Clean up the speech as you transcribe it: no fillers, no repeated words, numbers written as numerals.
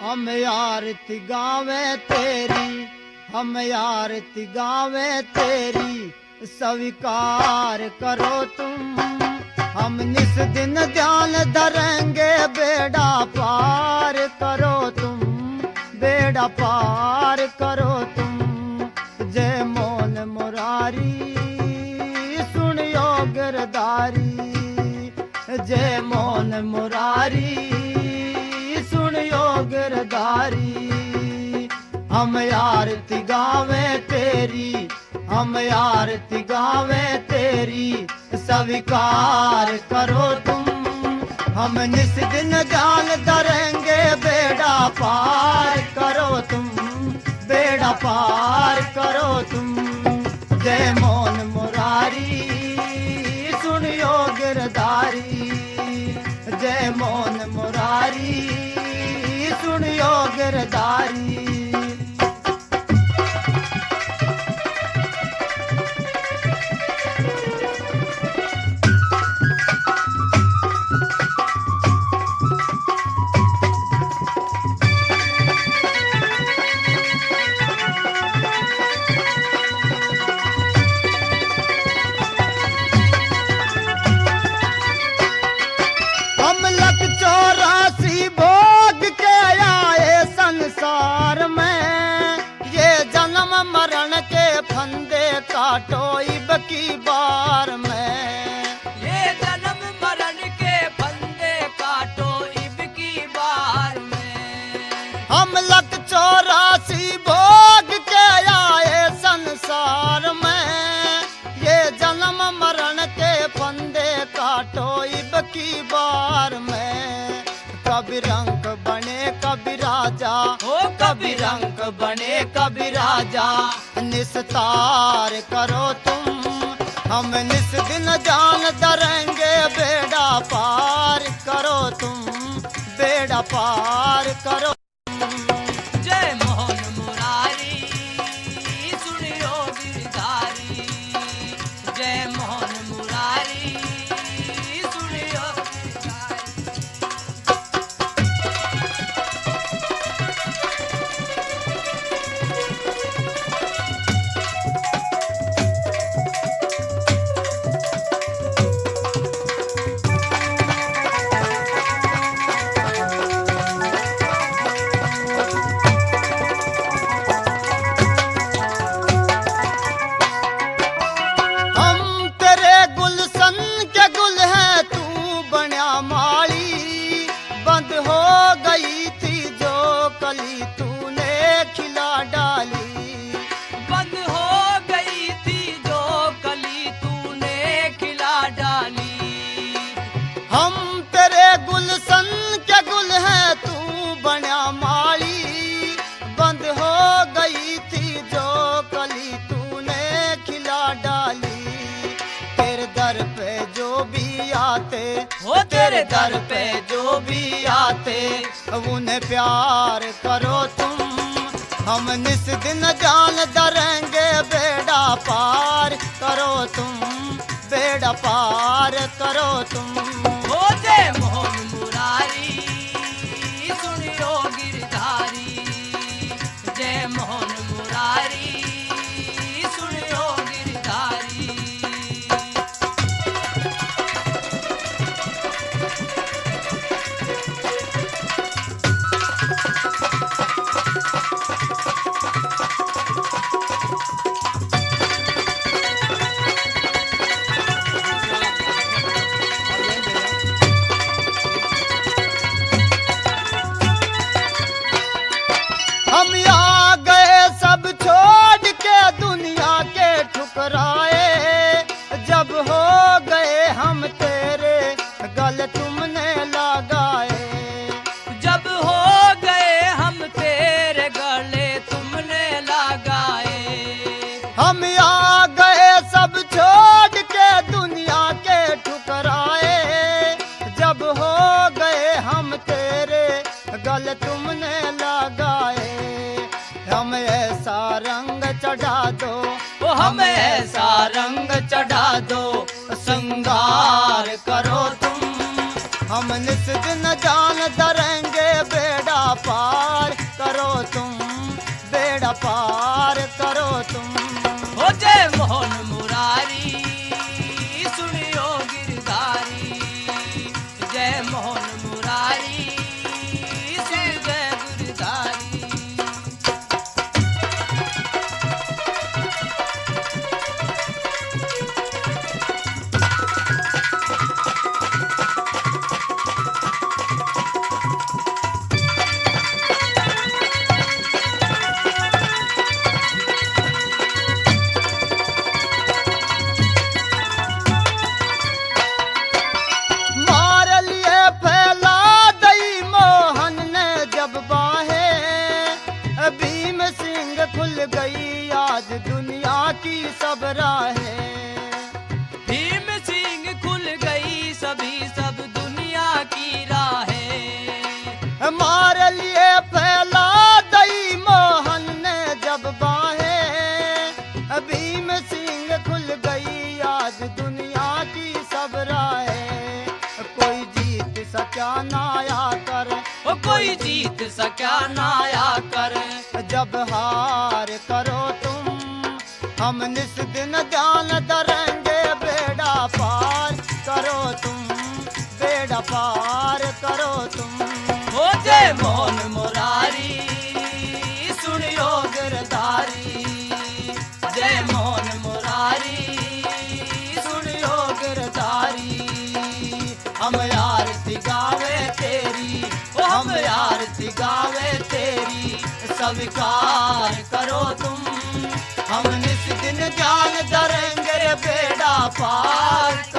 हम आरती गावे तेरी, हम आरती गावे तेरी, स्वीकार करो तुम। हम निस दिन ध्यान धरेंगे, बेड़ा पार करो तुम, बेड़ा पार करो तुम। जय मोहन मुरारी सुनियो गिरधारी, जय मोहन मुरारी सुनियो गिरधारी। हम आरती गावे तेरी, हम आरती गावे तेरी, स्वीकार करो तुम। हम निस दिन ध्यान धरेंगे, बेड़ा पार करो तुम, बेड़ा पार करो तुम। जय मोहन मुरारी सुनियो गिरधारी, जय मोहन मुरारी सुनियो गिरधारी। काटो इब की बार में, ये जन्म मरण के फंदे काटो इब की बार में। हम 184 भोग के आए संसार में, ये जन्म मरण के फंदे काटो इब की बार में। कभी रंग बने कभी राजा, हो कभी रंग बने कभी राजा, निस्तार करो तुम। हम निस दिन जान धरेंगे, बेड़ा पार करो तुम, बेड़ा पार करो तुम। जय मोहन मुरारी सुनियो गिरधारी, जय मोहन मुरारी सुनियो गिरधारी। हो तेरे दर पे जो भी आते, उन्हें प्यार करो तुम। हम निस दिन जान धरेंगे, बेड़ा पार करो तुम, बेड़ा पार करो तुम। हो जय मोहन मुरारी सुनियो गिरधारी, जय मोहन मुरारी सुनियो गिरधारी। हम आ गए सब छोड़ के दुनिया के ठुकराए, जब हो गए हम तेरे गल तुमने लगाए। जब हो गए हम तेरे गले तुमने लगाए। हम आ गए सब छोड़ के दुनिया के ठुकराए, जब हो गए हम तेरे गल तुमने लगाए। हम ऐसा रंग चढ़ा दो, ओ हमें ऐसा रंग चढ़ा दो, श्रृंगार करो तुम। हम निस दिन जान धरेंगे बेड़ा पार करो तुम, बेड़ा पार करो तुम। हो जय मोहन मुरारी सुनियो गिरधारी, जय मोहन मुरारी सुन जय गिरधारी। मार लिए फैला दई मोहन ने जब बाहे, भीम सिंह खुल गई आज दुनिया की सब राहें। भीम सिंह खुल गई सभी सब दुनिया की राहें। मार लिए फैला दई मोहन ने जब बाहे, भीम सिंह खुल गई आज दुनिया की सब राहें। कोई जीत सका नाया कर, ओ कोई जीत सका नाया कर, जब हार करो तुम हम निस दिन जान धरेंगे बेड़ा पार करो तुम, बेड़ा पार करो तुम। हो जय मोहन मुरारी सुनियो गिरधारी, जय मोहन मुरारी सुनियो गिरधारी। हम आरती गावे तेरी, ओ हम आरती गावे तेरी, स्वीकार करो तुम, हम निस दिन जान धरेंगे बेड़ा पार